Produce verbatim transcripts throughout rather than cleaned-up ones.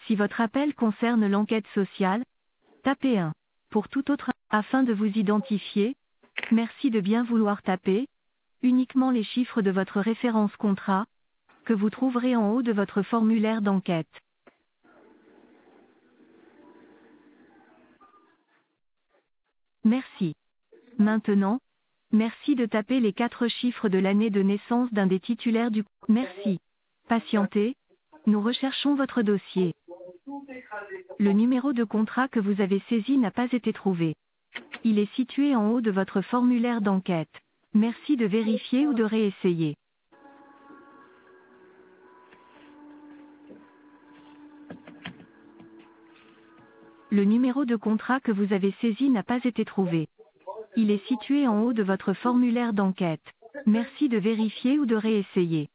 Si votre appel concerne l'enquête sociale, tapez un. Pour tout autre, afin de vous identifier, merci de bien vouloir taper uniquement les chiffres de votre référence contrat, que vous trouverez en haut de votre formulaire d'enquête. Merci. Maintenant, merci de taper les quatre chiffres de l'année de naissance d'un des titulaires du... Merci. Patientez, nous recherchons votre dossier. Le numéro de contrat que vous avez saisi n'a pas été trouvé. Il est situé en haut de votre formulaire d'enquête. Merci de vérifier ou de réessayer. Le numéro de contrat que vous avez saisi n'a pas été trouvé. Il est situé en haut de votre formulaire d'enquête. Merci de vérifier ou de réessayer.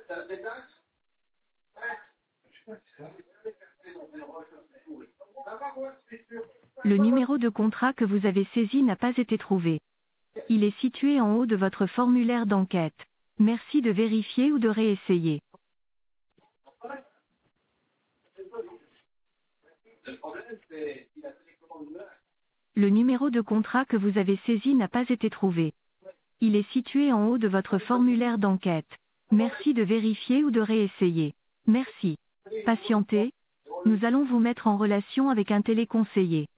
Le numéro de contrat que vous avez saisi n'a pas été trouvé. Il est situé en haut de votre formulaire d'enquête. Merci de vérifier ou de réessayer. Le numéro de contrat que vous avez saisi n'a pas été trouvé. Il est situé en haut de votre formulaire d'enquête. Merci de vérifier ou de réessayer. Merci. Patientez. Nous allons vous mettre en relation avec un téléconseiller.